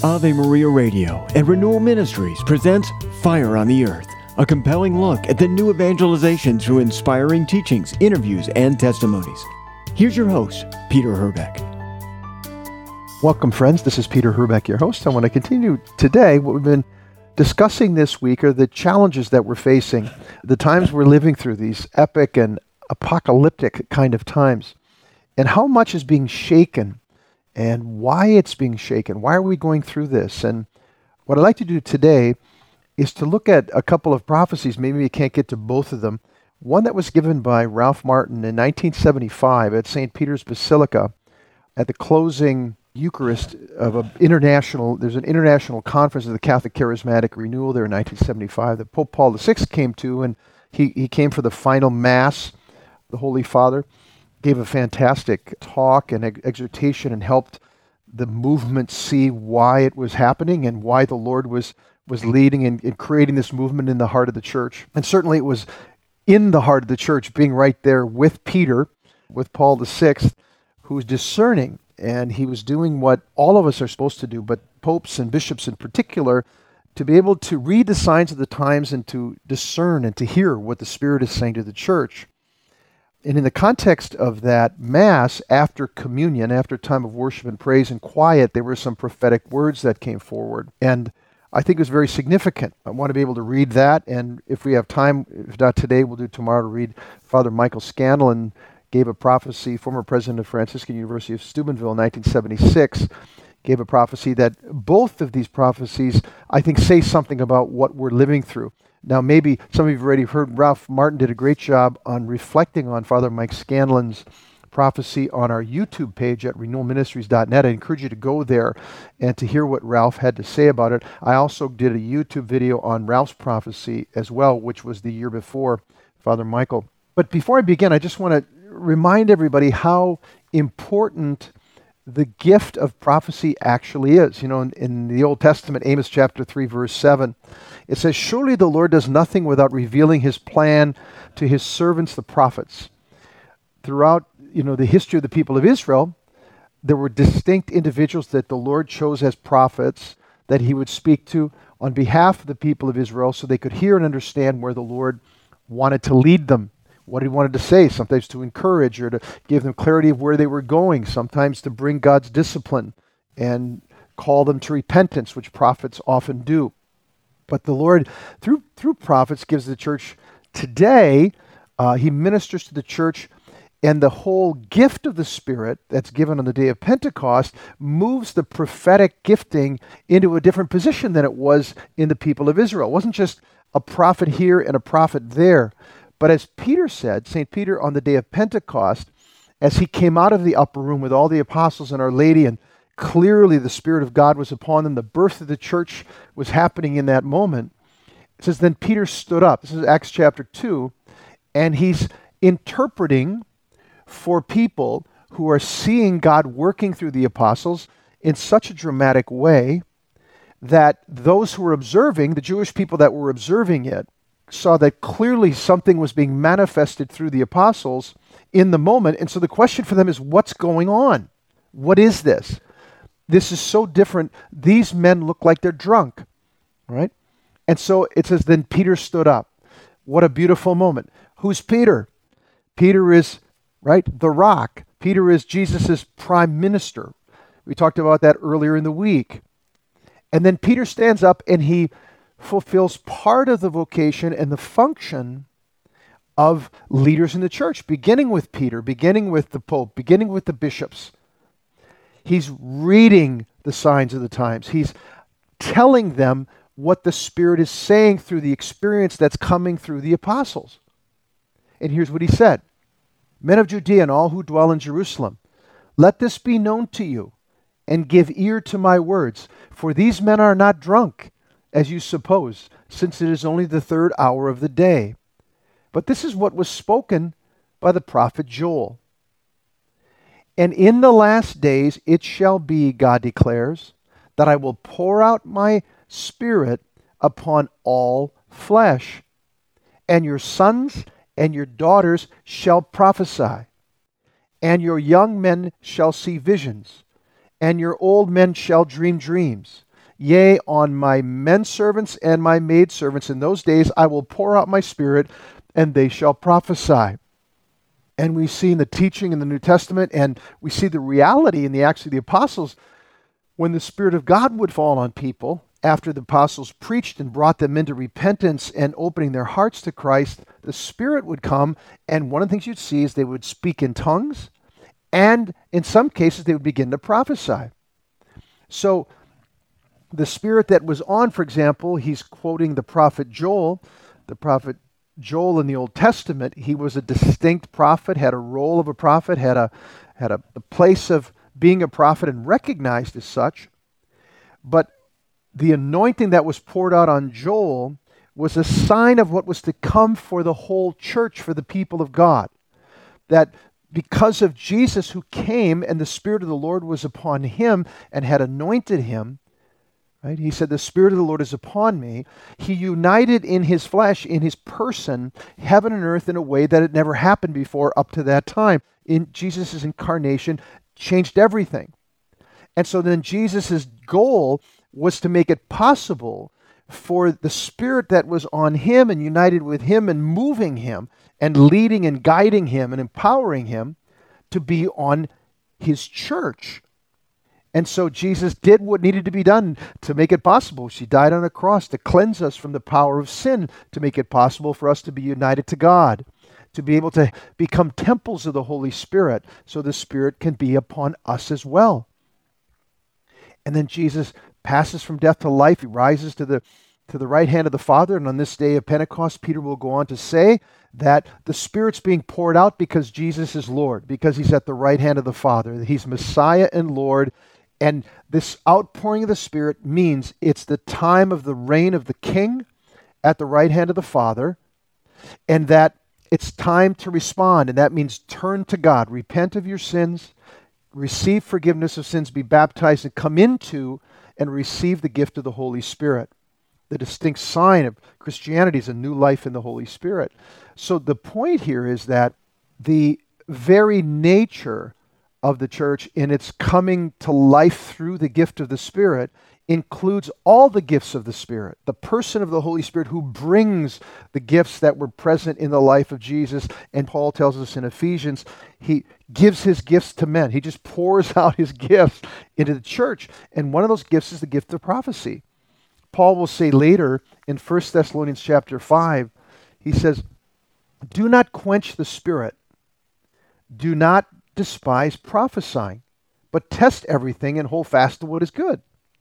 Ave Maria Radio and Renewal Ministries presents Fire on the Earth, a compelling look at the new evangelization through inspiring teachings, interviews, and testimonies. Here's your host, Peter Herbeck. Welcome, friends. This is Peter Herbeck, your host. I want to continue today. What we've been discussing this week are the challenges that we're facing, the times we're living through, these epic and apocalyptic kind of times, and how much is being shaken and why it's being shaken. Why are we going through this? And what I'd like to do today is to look at a couple of prophecies. Maybe we can't get to both of them. One that was given by Ralph Martin in 1975 at St. Peter's Basilica at the closing Eucharist of there's an international conference of the Catholic Charismatic Renewal there in 1975 that Pope Paul VI came to, and he came for the final Mass. The Holy Father gave a fantastic talk and exhortation and helped the movement see why it was happening and why the Lord was leading and creating this movement in the heart of the church. And certainly it was in the heart of the church, being right there with Peter, with Paul VI, who was discerning, and he was doing what all of us are supposed to do, but popes and bishops in particular, to be able to read the signs of the times and to discern and to hear what the Spirit is saying to the church. And in the context of that Mass, after communion, after time of worship and praise and quiet, there were some prophetic words that came forward. And I think it was very significant. I want to be able to read that. And if we have time, if not today, we'll do tomorrow to read Father Michael Scanlon gave a prophecy, former president of Franciscan University of Steubenville in 1976, gave a prophecy that both of these prophecies, I think, say something about what we're living through. Now, maybe some of you have already heard Ralph Martin did a great job on reflecting on Father Mike Scanlon's prophecy on our YouTube page at renewalministries.net. I encourage you to go there and to hear what Ralph had to say about it. I also did a YouTube video on Ralph's prophecy as well, which was the year before Father Michael. But before I begin, I just want to remind everybody how important the gift of prophecy actually is. You know, in the Old Testament, Amos chapter 3, verse 7, it says, "Surely the Lord does nothing without revealing his plan to his servants, the prophets." Throughout, the history of the people of Israel, there were distinct individuals that the Lord chose as prophets that he would speak to on behalf of the people of Israel so they could hear and understand where the Lord wanted to lead them, what he wanted to say, sometimes to encourage or to give them clarity of where they were going, sometimes to bring God's discipline and call them to repentance, which prophets often do. But the Lord, through prophets, gives the church today, he ministers to the church, and the whole gift of the Spirit that's given on the day of Pentecost moves the prophetic gifting into a different position than it was in the people of Israel. It wasn't just a prophet here and a prophet there. But as Peter said, St. Peter on the day of Pentecost, as he came out of the upper room with all the apostles and Our Lady, and clearly the Spirit of God was upon them, the birth of the church was happening in that moment, it says, then Peter stood up. This is Acts chapter 2, and he's interpreting for people who are seeing God working through the apostles in such a dramatic way that those who were observing, the Jewish people that were observing it, saw that clearly something was being manifested through the apostles in the moment. And so the question for them is, what's going on? What is this? This is so different. These men look like they're drunk, right? And so it says, then Peter stood up. What a beautiful moment. Who's Peter? Peter is, right, the rock. Peter is Jesus's prime minister. We talked about that earlier in the week. And then Peter stands up and he fulfills part of the vocation and the function of leaders in the church, beginning with Peter, beginning with the Pope, beginning with the bishops. He's reading the signs of the times. He's telling them what the Spirit is saying through the experience that's coming through the apostles. And here's what he said. Men of Judea and all who dwell in Jerusalem, let this be known to you, and give ear to my words, for these men are not drunk, as you suppose, since it is only the third hour of the day. But this is what was spoken by the prophet Joel. And in the last days it shall be, God declares, that I will pour out my Spirit upon all flesh, and your sons and your daughters shall prophesy, and your young men shall see visions, and your old men shall dream dreams. Yea, on my men servants and my maid servants in those days I will pour out my Spirit, and they shall prophesy. And we see in the teaching in the New Testament, and we see the reality in the Acts of the Apostles, when the Spirit of God would fall on people, after the apostles preached and brought them into repentance and opening their hearts to Christ, the Spirit would come, and one of the things you'd see is they would speak in tongues, and in some cases they would begin to prophesy. So the Spirit that was on, for example, he's quoting the prophet Joel. The prophet Joel in the Old Testament, he was a distinct prophet, had a role of a prophet, had a place of being a prophet and recognized as such. But the anointing that was poured out on Joel was a sign of what was to come for the whole church, for the people of God. That because of Jesus who came and the Spirit of the Lord was upon him and had anointed him, right? He said, the Spirit of the Lord is upon me. He united in his flesh, in his person, heaven and earth in a way that had never happened before up to that time. In Jesus' incarnation changed everything. And so then Jesus' goal was to make it possible for the Spirit that was on him and united with him and moving him and leading and guiding him and empowering him to be on his church. And so Jesus did what needed to be done to make it possible. She died on a cross to cleanse us from the power of sin, to make it possible for us to be united to God, to be able to become temples of the Holy Spirit, so the Spirit can be upon us as well. And then Jesus passes from death to life. He rises to the right hand of the Father. And on this day of Pentecost, Peter will go on to say that the Spirit's being poured out because Jesus is Lord, because he's at the right hand of the Father, that he's Messiah and Lord. And this outpouring of the Spirit means it's the time of the reign of the King at the right hand of the Father, and that it's time to respond. And that means turn to God, repent of your sins, receive forgiveness of sins, be baptized, and come into and receive the gift of the Holy Spirit. The distinct sign of Christianity is a new life in the Holy Spirit. So the point here is that the very nature of the church in its coming to life through the gift of the Spirit includes all the gifts of the Spirit, the person of the Holy Spirit who brings the gifts that were present in the life of Jesus. And Paul tells us in Ephesians, he gives his gifts to men. He just pours out his gifts into the church. And one of those gifts is the gift of prophecy. Paul will say later in 1 Thessalonians chapter 5, he says, do not quench the Spirit. Do not despise prophesying, but test everything and hold fast to what is good.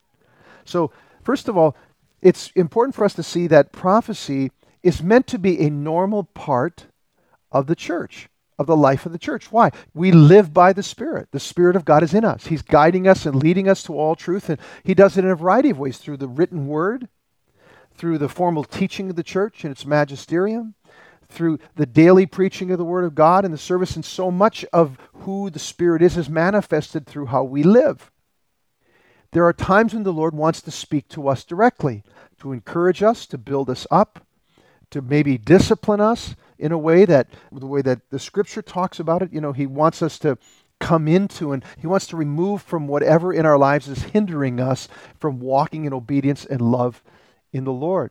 So, first of all, it's important for us to see that prophecy is meant to be a normal part of the church, of the life of the church. Why? We live by the Spirit. The Spirit of God is in us. He's guiding us and leading us to all truth, and he does it in a variety of ways, through the written word, through the formal teaching of the church and its magisterium, through the daily preaching of the Word of God and the service, and so much of who the Spirit is manifested through how we live. There are times when the Lord wants to speak to us directly, to encourage us, to build us up, to maybe discipline us in a way that, the way that the Scripture talks about it. You know, he wants us to come into, and he wants to remove from whatever in our lives is hindering us from walking in obedience and love in the Lord.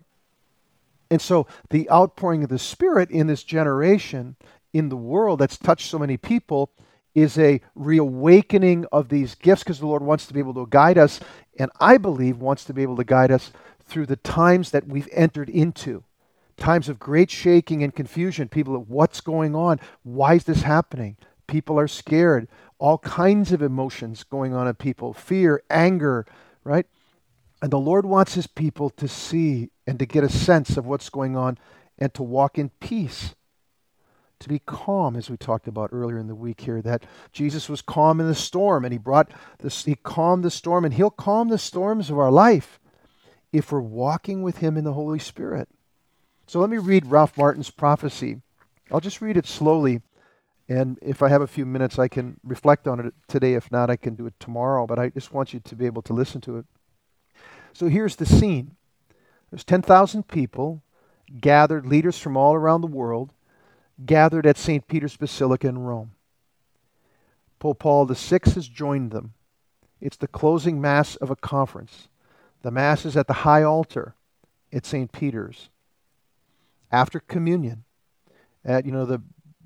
And so the outpouring of the Spirit in this generation, in the world that's touched so many people, is a reawakening of these gifts, because the Lord wants to be able to guide us, and I believe wants to be able to guide us through the times that we've entered into. Times of great shaking and confusion. People are, what's going on? Why is this happening? People are scared. All kinds of emotions going on in people. Fear, anger, right? And the Lord wants his people to see and to get a sense of what's going on and to walk in peace, to be calm, as we talked about earlier in the week here, that Jesus was calm in the storm, and he calmed the storm, and he'll calm the storms of our life if we're walking with him in the Holy Spirit. So let me read Ralph Martin's prophecy. I'll just read it slowly, and if I have a few minutes, I can reflect on it today. If not, I can do it tomorrow, but I just want you to be able to listen to it. So here's the scene. There's 10,000 people gathered, leaders from all around the world, gathered at St. Peter's Basilica in Rome. Pope Paul VI has joined them. It's the closing mass of a conference. The Mass is at the high altar at St. Peter's. After communion, the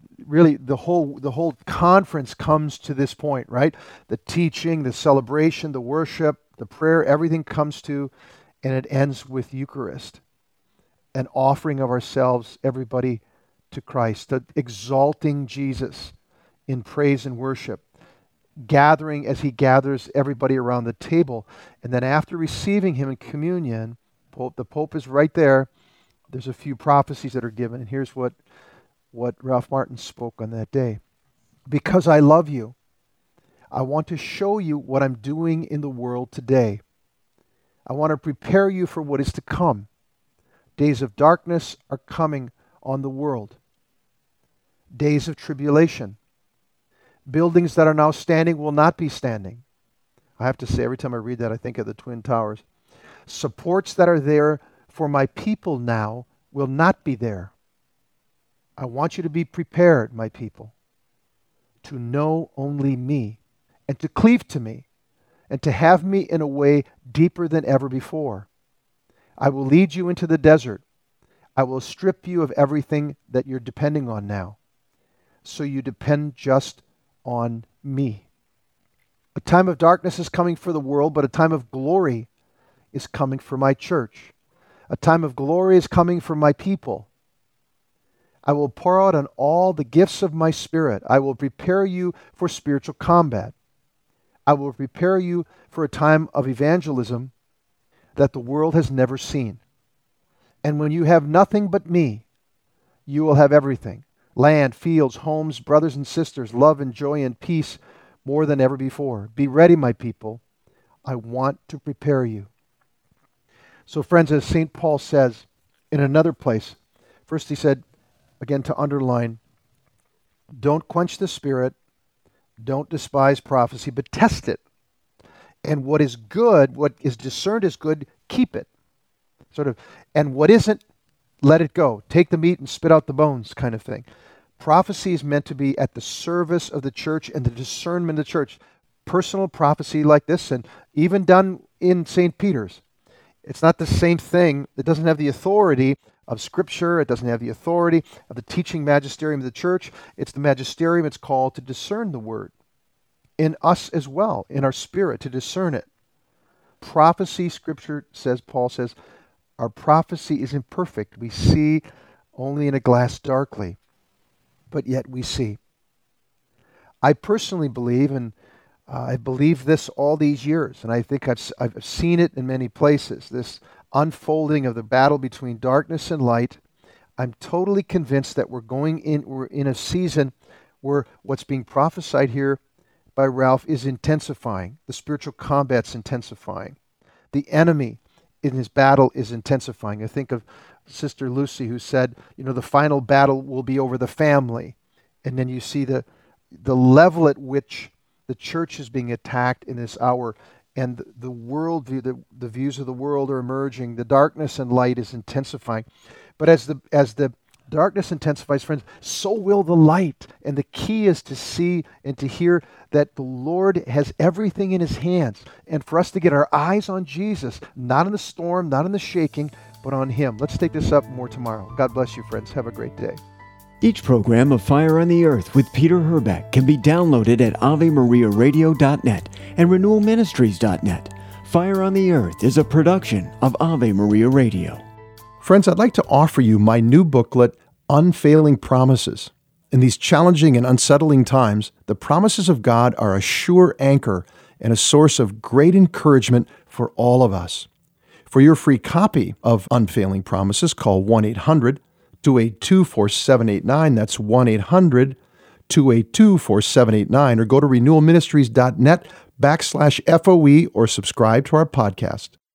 whole conference comes to this point, right? The teaching, the celebration, the worship, the prayer, everything comes to, and it ends with Eucharist, an offering of ourselves, everybody, to Christ, exalting Jesus in praise and worship, gathering as he gathers everybody around the table. And then after receiving him in communion, the Pope is right there. There's a few prophecies that are given, and here's what Ralph Martin spoke on that day. Because I love you, I want to show you what I'm doing in the world today. I want to prepare you for what is to come. Days of darkness are coming on the world. Days of tribulation. Buildings that are now standing will not be standing. I have to say, every time I read that, I think of the Twin Towers. Supports that are there for my people now will not be there. I want you to be prepared, my people, to know only me and to cleave to me and to have me in a way deeper than ever before. I will lead you into the desert. I will strip you of everything that you're depending on now, so you depend just on me. A time of darkness is coming for the world, but a time of glory is coming for my church. A time of glory is coming for my people. I will pour out on all the gifts of my Spirit. I will prepare you for spiritual combat. I will prepare you for a time of evangelism that the world has never seen. And when you have nothing but me, you will have everything. Land, fields, homes, brothers and sisters, love and joy and peace more than ever before. Be ready, my people. I want to prepare you. So friends, as St. Paul says in another place, first he said, again to underline, don't quench the Spirit, don't despise prophecy, but test it. And what is good, what is discerned as good, keep it. And what isn't, let it go. Take the meat and spit out the bones, kind of thing. Prophecy is meant to be at the service of the church and the discernment of the church. Personal prophecy like this, and even done in St. Peter's. It's not the same thing. It doesn't have the authority of Scripture. It doesn't have the authority of the teaching magisterium of the church. It's the magisterium. It's called to discern the word. In us as well, in our spirit, to discern it. Prophecy, Scripture says, Paul says, our prophecy is imperfect. We see only in a glass darkly, but yet we see. I personally believe, and I believe this all these years, and I think I've seen it in many places, this unfolding of the battle between darkness and light. I'm totally convinced that we're in a season where what's being prophesied here by Ralph is intensifying. The spiritual combat's intensifying. The enemy in his battle is intensifying. I think of Sister Lucy, who said, the final battle will be over the family. And then you see the level at which the church is being attacked in this hour, and the worldview, the views of the world are emerging. The darkness and light is intensifying. But as the darkness intensifies, friends, so will the light. And the key is to see and to hear that the Lord has everything in his hands. And for us to get our eyes on Jesus, not on the storm, not on the shaking, but on him. Let's take this up more tomorrow. God bless you, friends. Have a great day. Each program of Fire on the Earth with Peter Herbeck can be downloaded at AveMariaRadio.net and RenewalMinistries.net. Fire on the Earth is a production of Ave Maria Radio. Friends, I'd like to offer you my new booklet, Unfailing Promises. In these challenging and unsettling times, the promises of God are a sure anchor and a source of great encouragement for all of us. For your free copy of Unfailing Promises, call 1-800-282-4789. That's 1-800-282-4789. Or go to renewalministries.net/FOE or subscribe to our podcast.